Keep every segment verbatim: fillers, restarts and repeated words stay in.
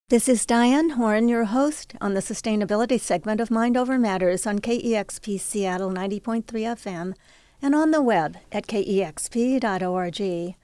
This is Diane Horn, your host on the sustainability segment of Mind Over Matters on K E X P Seattle ninety point three F M and on the web at K E X P dot org.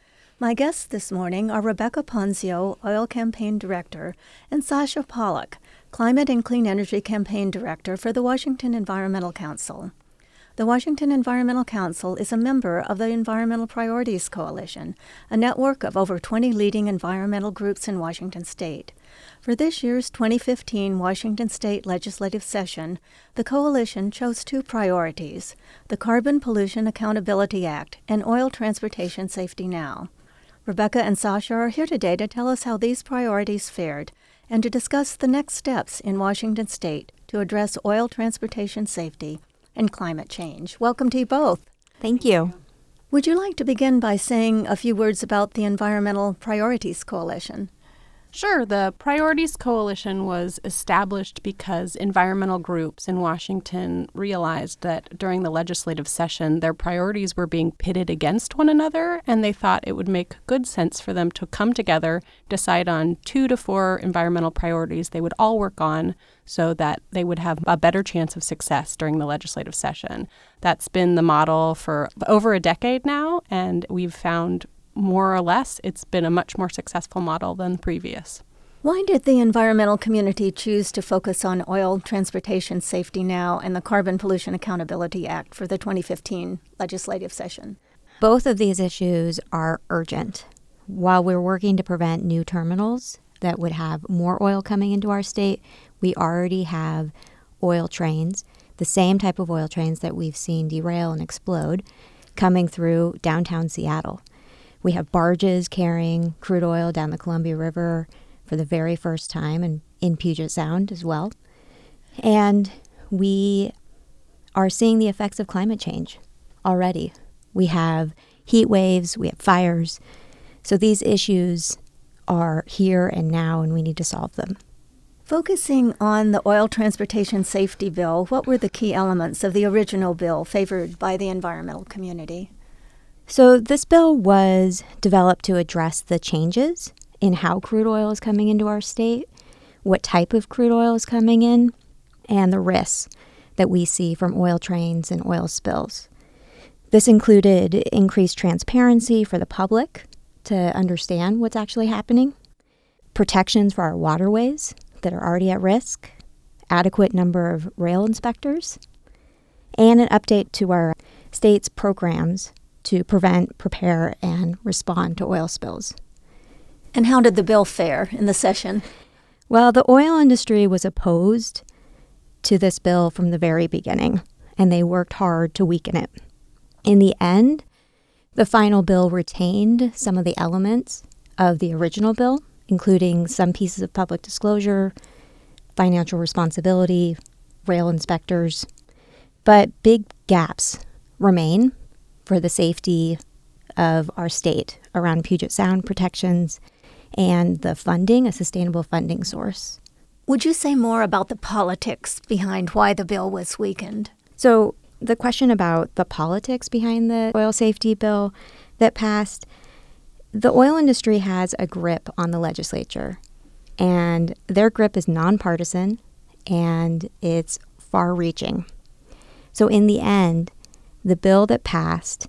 My guests this morning are Rebecca Ponzio, Oil Campaign Director, and Sasha Pollock, Climate and Clean Energy Campaign Director for the Washington Environmental Council. The Washington Environmental Council is a member of the Environmental Priorities Coalition, a network of over twenty leading environmental groups in Washington state. For this year's twenty fifteen Washington State Legislative Session, the coalition chose two priorities, the Carbon Pollution Accountability Act and Oil Transportation Safety Now. Rebecca and Sasha are here today to tell us how these priorities fared and to discuss the next steps in Washington state to address oil transportation safety and climate change. Welcome to you both. Thank you. Would you like to begin by saying a few words about the Environmental Priorities Coalition? Sure. The Priorities Coalition was established because environmental groups in Washington realized that during the legislative session, their priorities were being pitted against one another, and they thought it would make good sense for them to come together, decide on two to four environmental priorities they would all work on so that they would have a better chance of success during the legislative session. That's been the model for over a decade now, and we've found more or less, it's been a much more successful model than previous. Why did the environmental community choose to focus on oil transportation safety now and the Carbon Pollution Accountability Act for the twenty fifteen legislative session? Both of these issues are urgent. While we're working to prevent new terminals that would have more oil coming into our state, we already have oil trains, the same type of oil trains that we've seen derail and explode, coming through downtown Seattle. We have barges carrying crude oil down the Columbia River for the very first time and in Puget Sound as well. And we are seeing the effects of climate change already. We have heat waves, we have fires. So these issues are here and now, and we need to solve them. Focusing on the Oil Transportation Safety Bill, what were the key elements of the original bill favored by the environmental community? So this bill was developed to address the changes in how crude oil is coming into our state, what type of crude oil is coming in, and the risks that we see from oil trains and oil spills. This included increased transparency for the public to understand what's actually happening, protections for our waterways that are already at risk, adequate number of rail inspectors, and an update to our state's programs to prevent, prepare, and respond to oil spills. And how did the bill fare in the session? Well, the oil industry was opposed to this bill from the very beginning, and they worked hard to weaken it. In the end, the final bill retained some of the elements of the original bill, including some pieces of public disclosure, financial responsibility, rail inspectors, but big gaps remain for the safety of our state around Puget Sound protections and the funding, a sustainable funding source. Would you say more about the politics behind why the bill was weakened? So the question about the politics behind the oil safety bill that passed, the oil industry has a grip on the legislature, and their grip is nonpartisan and it's far-reaching. So in the end, the bill that passed,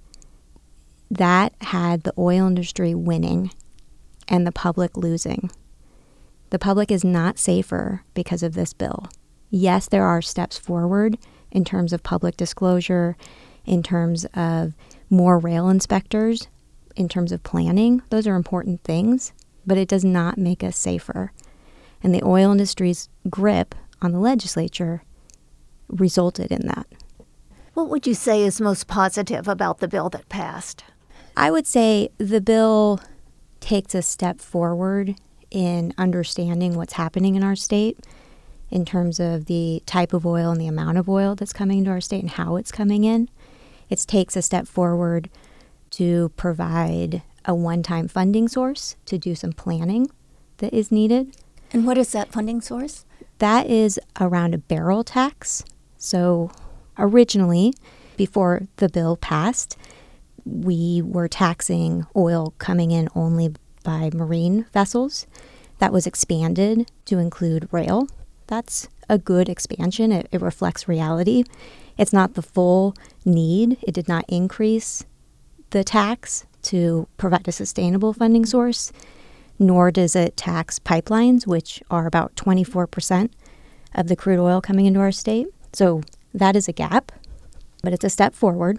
that had the oil industry winning and the public losing. The public is not safer because of this bill. Yes, there are steps forward in terms of public disclosure, in terms of more rail inspectors, in terms of planning. Those are important things, but it does not make us safer. And the oil industry's grip on the legislature resulted in that. What would you say is most positive about the bill that passed? I would say the bill takes a step forward in understanding what's happening in our state in terms of the type of oil and the amount of oil that's coming into our state and how it's coming in. It takes a step forward to provide a one-time funding source to do some planning that is needed. And what is that funding source? That is around a barrel tax. So originally, before the bill passed, we were taxing oil coming in only by marine vessels. that was expanded to include rail. That's a good expansion. It, it reflects reality. It's not the full need. It did not increase the tax to provide a sustainable funding source, nor does it tax pipelines, which are about twenty-four percent of the crude oil coming into our state. So that is a gap, but it's a step forward.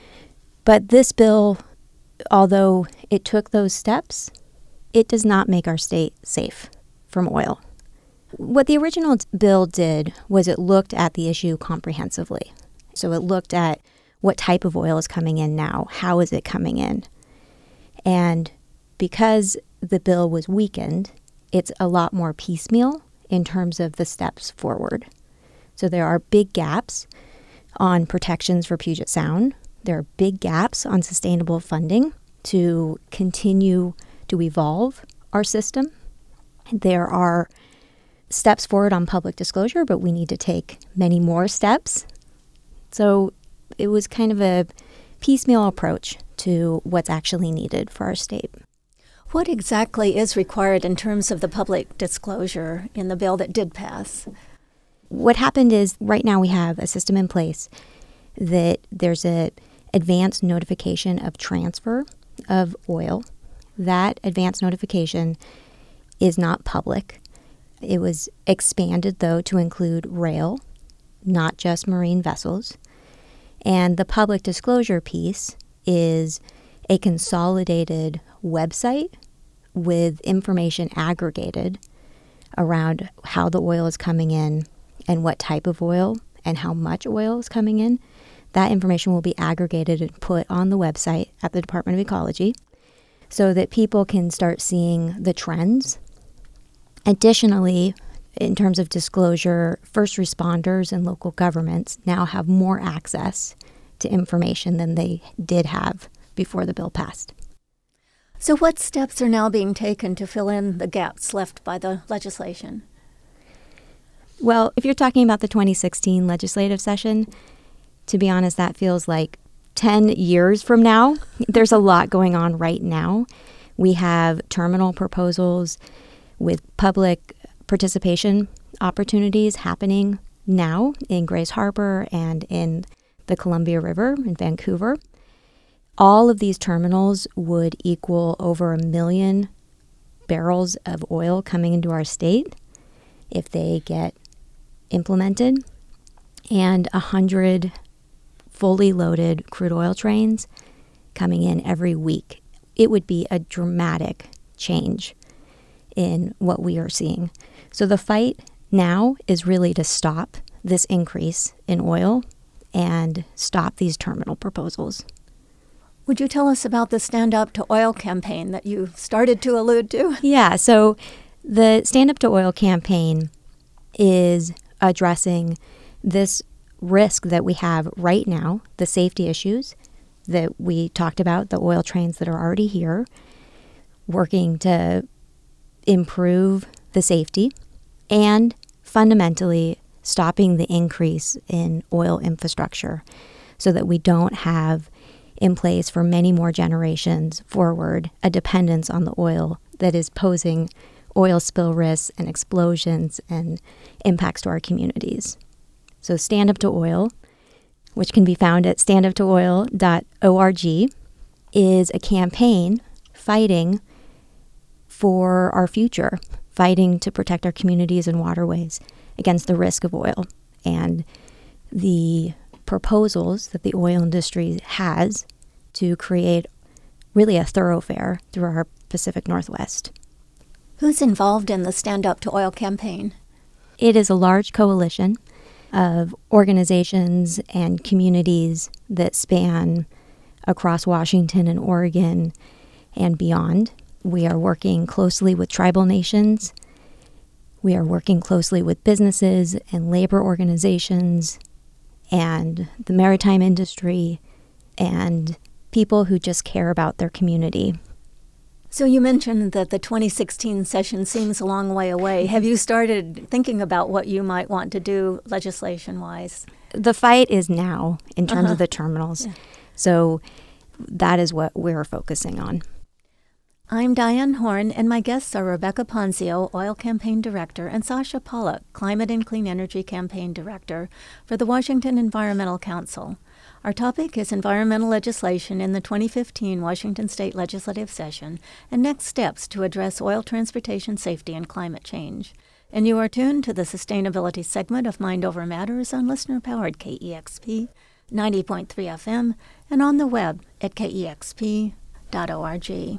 But this bill, although it took those steps, it does not make our state safe from oil. What the original bill did was it looked at the issue comprehensively. So it looked at what type of oil is coming in now, how is it coming in? And because the bill was weakened, it's a lot more piecemeal in terms of the steps forward. So there are big gaps on protections for Puget Sound. There are big gaps on sustainable funding to continue to evolve our system. There are steps forward on public disclosure, but we need to take many more steps. So it was kind of a piecemeal approach to what's actually needed for our state. What exactly is required in terms of the public disclosure in the bill that did pass? What happened is right now we have a system in place that there's a advance notification of transfer of oil. That advance notification is not public. It was expanded, though, to include rail, not just marine vessels. And the public disclosure piece is a consolidated website with information aggregated around how the oil is coming in and what type of oil and how much oil is coming in. That information will be aggregated and put on the website at the Department of Ecology so that people can start seeing the trends. Additionally, in terms of disclosure, first responders and local governments now have more access to information than they did have before the bill passed. So what steps are now being taken to fill in the gaps left by the legislation? Well, if you're talking about the twenty sixteen legislative session, to be honest, that feels like ten years from now. There's a lot going on right now. We have terminal proposals with public participation opportunities happening now in Grays Harbor and in the Columbia River in Vancouver. All of these terminals would equal over a million barrels of oil coming into our state if they get implemented, and one hundred fully loaded crude oil trains coming in every week. It would be a dramatic change in what we are seeing. So the fight now is really to stop this increase in oil and stop these terminal proposals. Would you tell us about the Stand Up to Oil campaign that you started to allude to? Yeah, so the Stand Up to Oil campaign is addressing this risk that we have right now, the safety issues that we talked about, the oil trains that are already here, working to improve the safety, and fundamentally stopping the increase in oil infrastructure so that we don't have in place for many more generations forward a dependence on the oil that is posing oil spill risks and explosions and impacts to our communities. So Stand Up to Oil, which can be found at stand up to oil dot org, is a campaign fighting for our future, fighting to protect our communities and waterways against the risk of oil. And the proposals that the oil industry has to create really a thoroughfare through our Pacific Northwest. Who's involved in the Stand Up to Oil campaign? It is a large coalition of organizations and communities that span across Washington and Oregon and beyond. We are working closely with tribal nations. We are working closely with businesses and labor organizations and the maritime industry and people who just care about their community. So you mentioned that the twenty sixteen session seems a long way away. Have you started thinking about what you might want to do legislation-wise? The fight is now in terms Uh-huh. of the terminals. Yeah. So that is what we're focusing on. I'm Diane Horn, and my guests are Rebecca Ponzio, Oil Campaign Director, and Sasha Pollock, Climate and Clean Energy Campaign Director for the Washington Environmental Council. Our topic is environmental legislation in the twenty fifteen Washington State Legislative Session and next steps to address oil transportation safety and climate change. And you are tuned to the sustainability segment of Mind Over Matters on listener-powered K E X P ninety point three F M and on the web at K E X P dot org.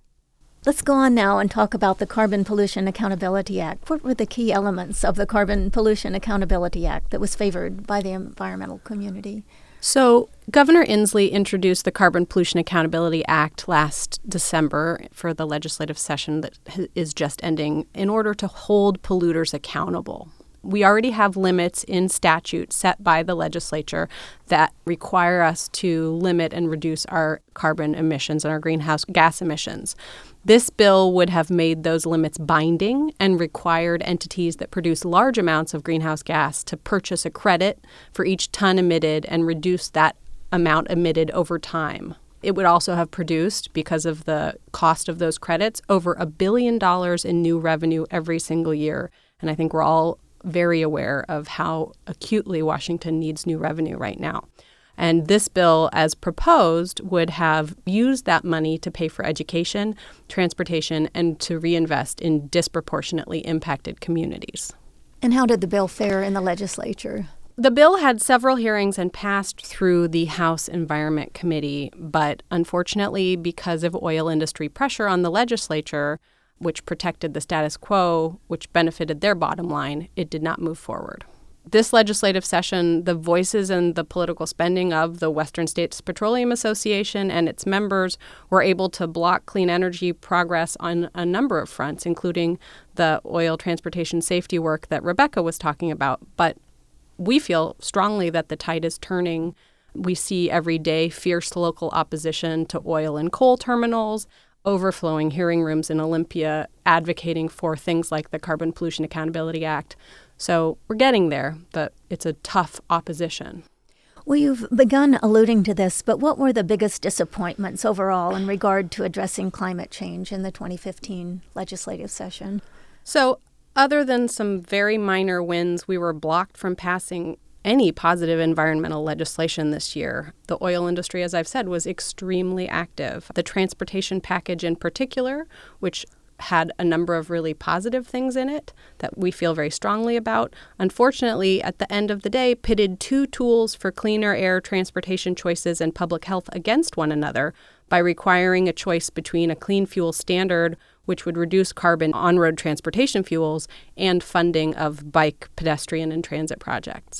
Let's go on now and talk about the Carbon Pollution Accountability Act. What were the key elements of the Carbon Pollution Accountability Act that was favored by the environmental community? So Governor Inslee introduced the Carbon Pollution Accountability Act last December for the legislative session that is just ending in order to hold polluters accountable. We already have limits in statute set by the legislature that require us to limit and reduce our carbon emissions and our greenhouse gas emissions. This bill would have made those limits binding and required entities that produce large amounts of greenhouse gas to purchase a credit for each ton emitted and reduce that amount emitted over time. It would also have produced, because of the cost of those credits, over a billion dollars in new revenue every single year. And I think we're all very aware of how acutely Washington needs new revenue right now. And this bill, as proposed, would have used that money to pay for education, transportation, and to reinvest in disproportionately impacted communities. And how did the bill fare in the legislature? The bill had several hearings and passed through the House Environment Committee, but unfortunately, because of oil industry pressure on the legislature, which protected the status quo, which benefited their bottom line, it did not move forward. This legislative session, the voices and the political spending of the Western States Petroleum Association and its members were able to block clean energy progress on a number of fronts, including the oil transportation safety work that Rebecca was talking about. But we feel strongly that the tide is turning. We see every day fierce local opposition to oil and coal terminals, overflowing hearing rooms in Olympia, advocating for things like the Carbon Pollution Accountability Act. So we're getting there, but it's a tough opposition. Well, you've begun alluding to this, but what were the biggest disappointments overall in regard to addressing climate change in the twenty fifteen legislative session? So other than some very minor wins, we were blocked from passing any positive environmental legislation this year. The oil industry, as I've said, was extremely active. The transportation package in particular, which had a number of really positive things in it that we feel very strongly about, unfortunately, at the end of the day, pitted two tools for cleaner air transportation choices and public health against one another by requiring a choice between a clean fuel standard, which would reduce carbon on-road transportation fuels, and funding of bike, pedestrian, and transit projects.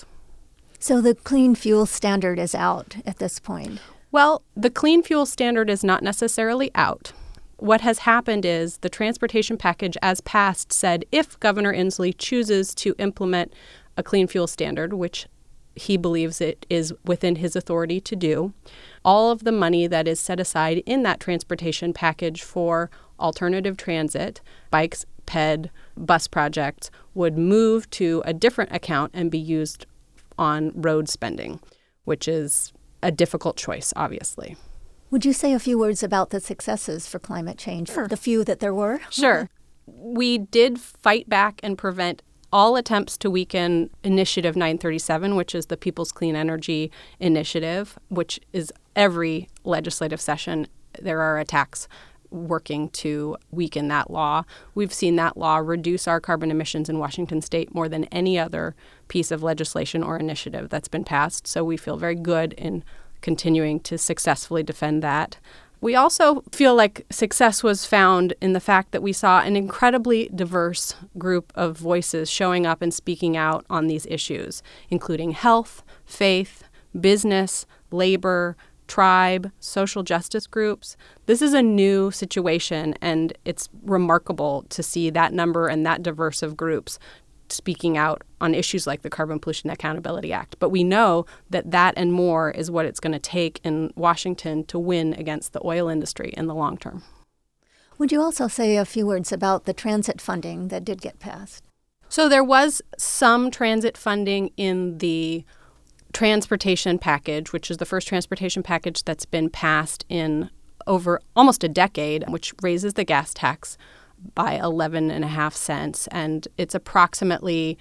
So the clean fuel standard is out at this point? Well, the clean fuel standard is not necessarily out. What has happened is the transportation package as passed said if Governor Inslee chooses to implement a clean fuel standard, which he believes it is within his authority to do, all of the money that is set aside in that transportation package for alternative transit, bikes, P E D, bus projects, would move to a different account and be used on road spending, which is a difficult choice, obviously. Would you say a few words about the successes for climate change, sure. the few that there were? Sure. We did fight back and prevent all attempts to weaken Initiative nine thirty-seven, which is the People's Clean Energy Initiative, which is every legislative session. There are attacks working to weaken that law. We've seen that law reduce our carbon emissions in Washington state more than any other piece of legislation or initiative that's been passed. So we feel very good in continuing to successfully defend that. We also feel like success was found in the fact that we saw an incredibly diverse group of voices showing up and speaking out on these issues, including health, faith, business, labor, tribe, social justice groups. This is a new situation, and it's remarkable to see that number and that diverse of groups speaking out on issues like the Carbon Pollution Accountability Act. But we know that that and more is what it's going to take in Washington to win against the oil industry in the long term. Would you also say a few words about the transit funding that did get passed? So there was some transit funding in the transportation package, which is the first transportation package that's been passed in over almost a decade, which raises the gas tax by eleven and a half cents. And it's approximately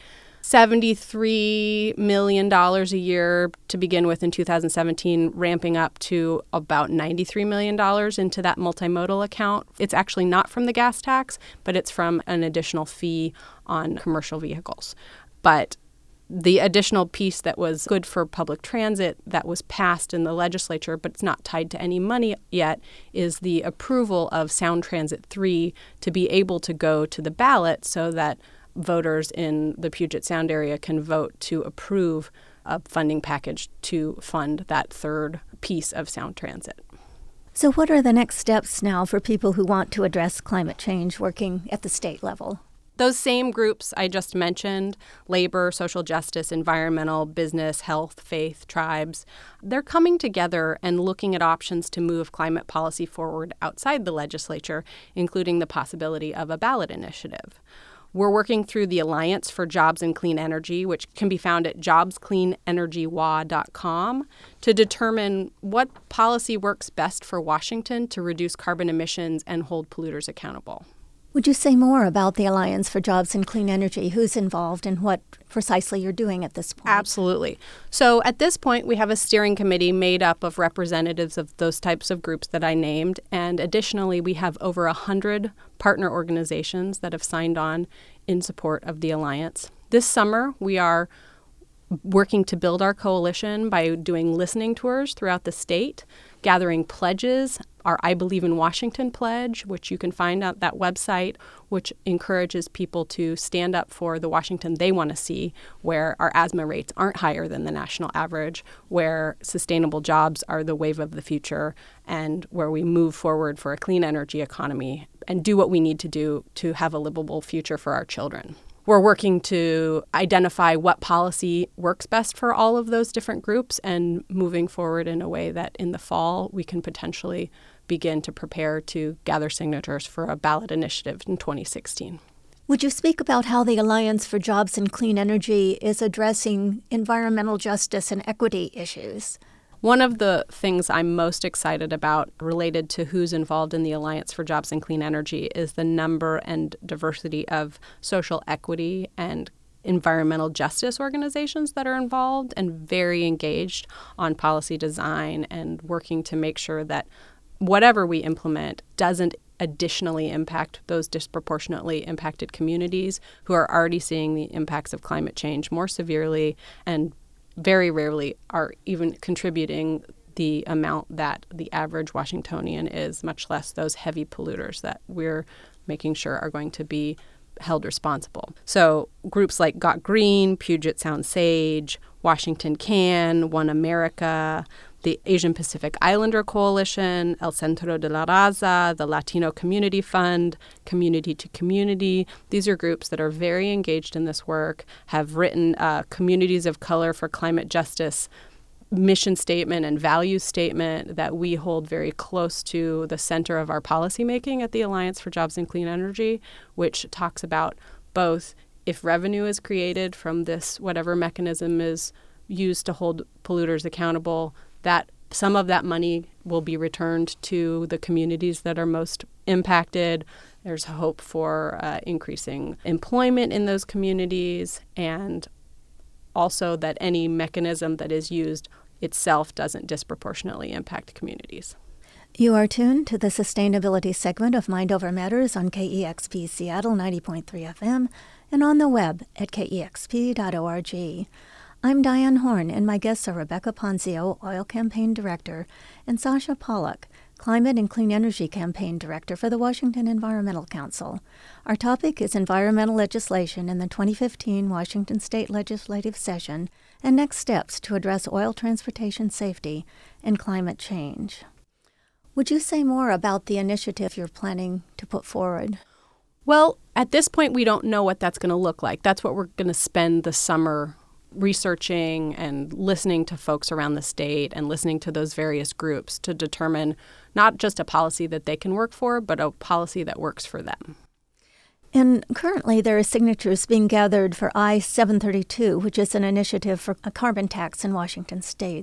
seventy-three million dollars a year to begin with in two thousand seventeen, ramping up to about ninety-three million dollars into that multimodal account. It's actually not from the gas tax, but it's from an additional fee on commercial vehicles. But the additional piece that was good for public transit that was passed in the legislature, but it's not tied to any money yet, is the approval of Sound Transit three to be able to go to the ballot so that voters in the Puget Sound area can vote to approve a funding package to fund that third piece of Sound Transit. So what are the next steps now for people who want to address climate change working at the state level? Those same groups I just mentioned, labor, social justice, environmental, business, health, faith, tribes, they're coming together and looking at options to move climate policy forward outside the legislature, including the possibility of a ballot initiative. We're working through the Alliance for Jobs and Clean Energy, which can be found at jobs clean energy w a dot com, to determine what policy works best for Washington to reduce carbon emissions and hold polluters accountable. Would you say more about the Alliance for Jobs and Clean Energy? Who's involved and what precisely you're doing at this point? Absolutely. So at this point, we have a steering committee made up of representatives of those types of groups that I named. And additionally, we have over one hundred partner organizations that have signed on in support of the Alliance. This summer, we are working to build our coalition by doing listening tours throughout the state, gathering pledges, our I Believe in Washington pledge, which you can find on that website, which encourages people to stand up for the Washington they want to see, where our asthma rates aren't higher than the national average, where sustainable jobs are the wave of the future, and where we move forward for a clean energy economy and do what we need to do to have a livable future for our children. We're working to identify what policy works best for all of those different groups and moving forward in a way that in the fall we can potentially begin to prepare to gather signatures for a ballot initiative in twenty sixteen. Would you speak about how the Alliance for Jobs and Clean Energy is addressing environmental justice and equity issues? One of the things I'm most excited about related to who's involved in the Alliance for Jobs and Clean Energy is the number and diversity of social equity and environmental justice organizations that are involved and very engaged on policy design and working to make sure that whatever we implement doesn't additionally impact those disproportionately impacted communities who are already seeing the impacts of climate change more severely and very rarely are even contributing the amount that the average Washingtonian is, much less those heavy polluters that we're making sure are going to be held responsible. So groups like Got Green, Puget Sound Sage, Washington Can, One America, the Asian Pacific Islander Coalition, El Centro de la Raza, the Latino Community Fund, Community to Community. These are groups that are very engaged in this work, have written uh, Communities of Color for Climate Justice mission statement and value statement that we hold very close to the center of our policymaking at the Alliance for Jobs and Clean Energy, which talks about both if revenue is created from this, whatever mechanism is used to hold polluters accountable, that some of that money will be returned to the communities that are most impacted. There's hope for uh, increasing employment in those communities, and also that any mechanism that is used itself doesn't disproportionately impact communities. You are tuned to the sustainability segment of Mind Over Matters on K E X P Seattle ninety point three F M and on the web at K E X P dot org. I'm Diane Horn, and my guests are Rebecca Ponzio, Oil Campaign Director, and Sasha Pollack, Climate and Clean Energy Campaign Director for the Washington Environmental Council. Our topic is environmental legislation in the twenty fifteen Washington State Legislative Session and next steps to address oil transportation safety and climate change. Would you say more about the initiative you're planning to put forward? Well, at this point, we don't know what that's going to look like. That's what we're going to spend the summer researching and listening to folks around the state and listening to those various groups to determine not just a policy that they can work for, but a policy that works for them. And currently there are signatures being gathered for I seven thirty-two, which is an initiative for a carbon tax in Washington state.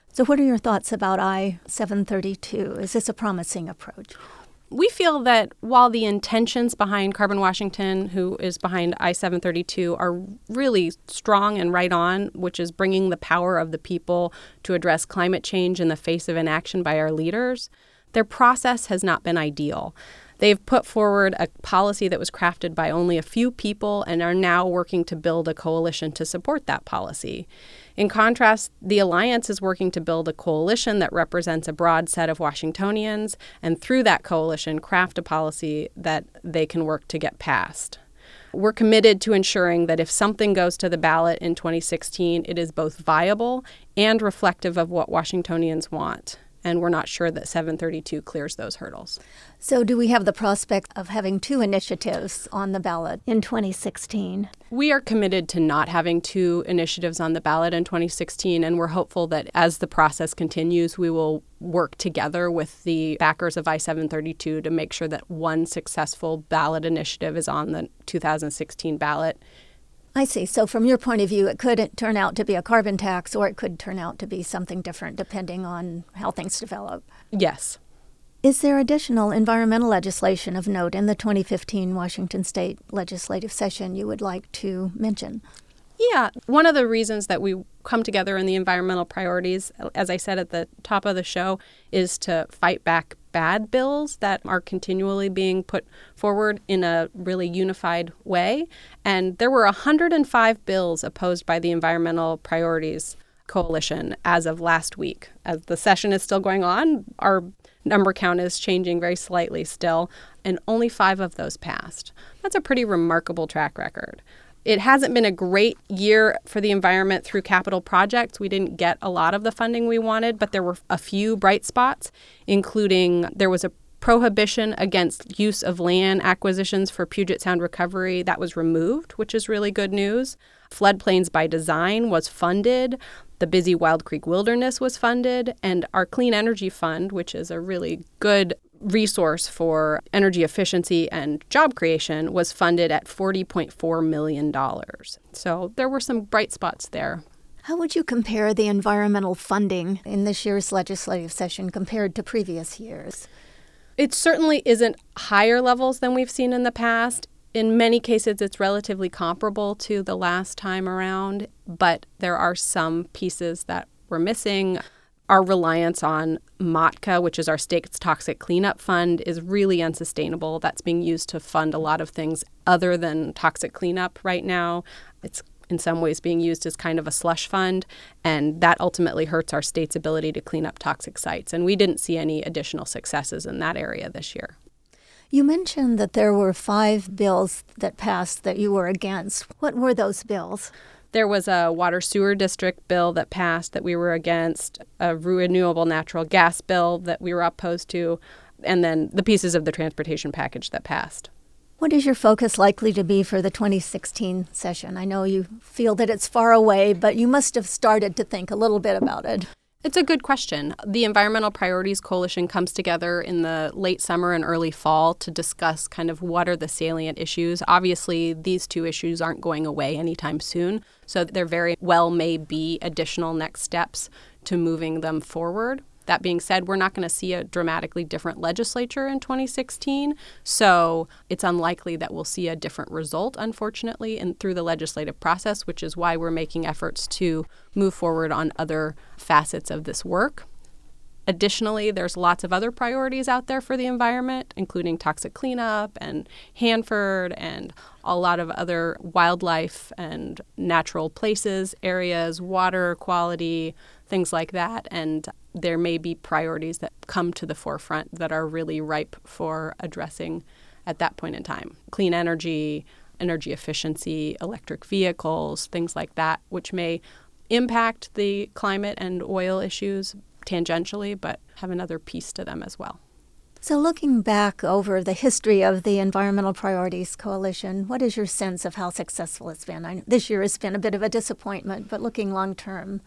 So what are your thoughts about I seven thirty-two? Is this a promising approach? We feel that while the intentions behind Carbon Washington, who is behind I seven thirty-two, are really strong and right on, which is bringing the power of the people to address climate change in the face of inaction by our leaders, their process has not been ideal. They've put forward a policy that was crafted by only a few people and are now working to build a coalition to support that policy. In contrast, the Alliance is working to build a coalition that represents a broad set of Washingtonians, and through that coalition, craft a policy that they can work to get passed. We're committed to ensuring that if something goes to the ballot in twenty sixteen, it is both viable and reflective of what Washingtonians want. And we're not sure that seven thirty-two clears those hurdles. So do we have the prospect of having two initiatives on the ballot in twenty sixteen? We are committed to not having two initiatives on the ballot in twenty sixteen, and we're hopeful that as the process continues, we will work together with the backers of I seven thirty-two to make sure that one successful ballot initiative is on the two thousand sixteen ballot. I see. So from your point of view, it could turn out to be a carbon tax, or it could turn out to be something different depending on how things develop. Yes. Is there additional environmental legislation of note in the twenty fifteen Washington State legislative session you would like to mention? Yeah. One of the reasons that we come together in the environmental priorities, as I said at the top of the show, is to fight back bad bills that are continually being put forward in a really unified way. And there were one hundred five bills opposed by the Environmental Priorities Coalition as of last week. As the session is still going on, our number count is changing very slightly still, and only five of those passed. That's a pretty remarkable track record. It hasn't been a great year for the environment through capital projects. We didn't get a lot of the funding we wanted, but there were a few bright spots, including there was a prohibition against use of land acquisitions for Puget Sound recovery. That was removed, which is really good news. Floodplains by Design was funded. The Busy Wild Creek Wilderness was funded. And our Clean Energy Fund, which is a really good resource for energy efficiency and job creation, was funded at forty point four million dollars. So there were some bright spots there. How would you compare the environmental funding in this year's legislative session compared to previous years? It certainly isn't higher levels than we've seen in the past. In many cases, it's relatively comparable to the last time around, but there are some pieces that we're missing. Our reliance on MOTCA, which is our state's toxic cleanup fund, is really unsustainable. That's being used to fund a lot of things other than toxic cleanup right now. It's in some ways being used as kind of a slush fund, and that ultimately hurts our state's ability to clean up toxic sites. And we didn't see any additional successes in that area this year. You mentioned that there were five bills that passed that you were against. What were those bills? There was a water sewer district bill that passed that we were against, a renewable natural gas bill that we were opposed to, and then the pieces of the transportation package that passed. What is your focus likely to be for the twenty sixteen session? I know you feel that it's far away, but you must have started to think a little bit about it. It's a good question. The Environmental Priorities Coalition comes together in the late summer and early fall to discuss kind of what are the salient issues. Obviously, these two issues aren't going away anytime soon, so there very well may be additional next steps to moving them forward. That being said, we're not going to see a dramatically different legislature in twenty sixteen, so it's unlikely that we'll see a different result, unfortunately, in, through the legislative process, which is why we're making efforts to move forward on other facets of this work. Additionally, there's lots of other priorities out there for the environment, including toxic cleanup and Hanford and a lot of other wildlife and natural places, areas, water quality, things like that. And there may be priorities that come to the forefront that are really ripe for addressing at that point in time. Clean energy, energy efficiency, electric vehicles, things like that, which may impact the climate and oil issues tangentially, but have another piece to them as well. So looking back over the history of the Environmental Priorities Coalition, what is your sense of how successful it's been? I know this year has been a bit of a disappointment, but looking long term.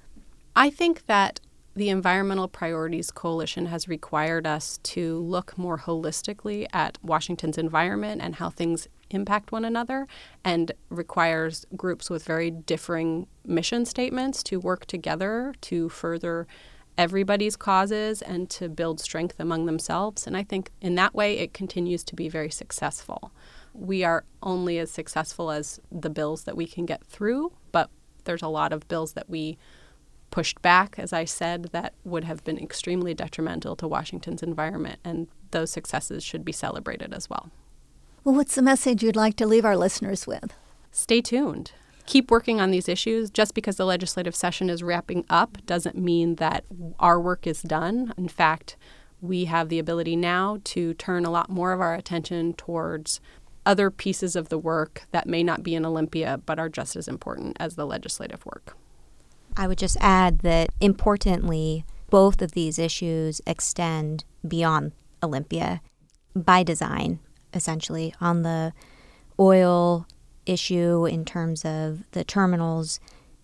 I think that the Environmental Priorities Coalition has required us to look more holistically at Washington's environment and how things impact one another and requires groups with very differing mission statements to work together to further everybody's causes and to build strength among themselves. And I think in that way it continues to be very successful. We are only as successful as the bills that we can get through, but there's a lot of bills that we pushed back, as I said, that would have been extremely detrimental to Washington's environment, and those successes should be celebrated as well. Well, what's the message you'd like to leave our listeners with? Stay tuned. Keep working on these issues. Just because the legislative session is wrapping up doesn't mean that our work is done. In fact, we have the ability now to turn a lot more of our attention towards other pieces of the work that may not be in Olympia but are just as important as the legislative work. I would just add that, importantly, both of these issues extend beyond Olympia by design, essentially. On the oil issue, in terms of the terminals,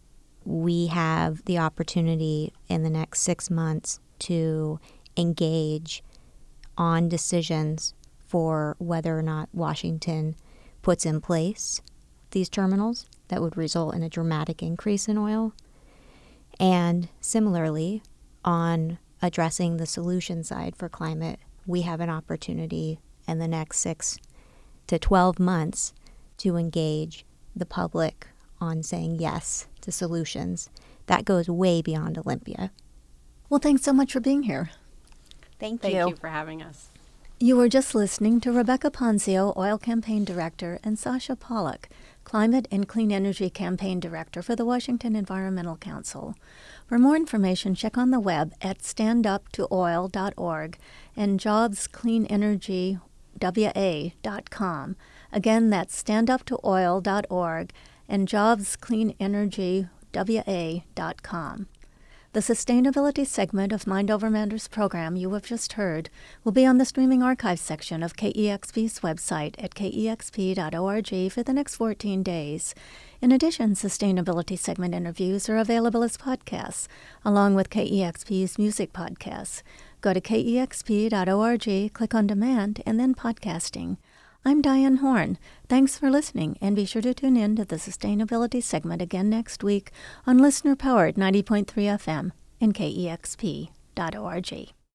we have the opportunity in the next six months to engage on decisions for whether or not Washington puts in place these terminals that would result in a dramatic increase in oil. And similarly, on addressing the solution side for climate, we have an opportunity in the next six to twelve months to engage the public on saying yes to solutions. That goes way beyond Olympia. Well, thanks so much for being here. Thank, Thank you. you for having us. You were just listening to Rebecca Ponzio, Oil Campaign Director, and Sasha Pollack, Climate and Clean Energy Campaign Director for the Washington Environmental Council. For more information, check on the web at stand up to oil dot org and jobs clean energy w a dot com. Again, that's stand up to oil dot org and jobs clean energy w a dot com. The sustainability segment of Mind Over Matters program you have just heard will be on the streaming archive section of K E X P's website at k e x p dot org for the next fourteen days. In addition, sustainability segment interviews are available as podcasts, along with K E X P's music podcasts. Go to k e x p dot org, click on Demand, and then Podcasting. I'm Diane Horn. Thanks for listening, and be sure to tune in to the sustainability segment again next week on listener-powered ninety point three F M and k e x p dot org.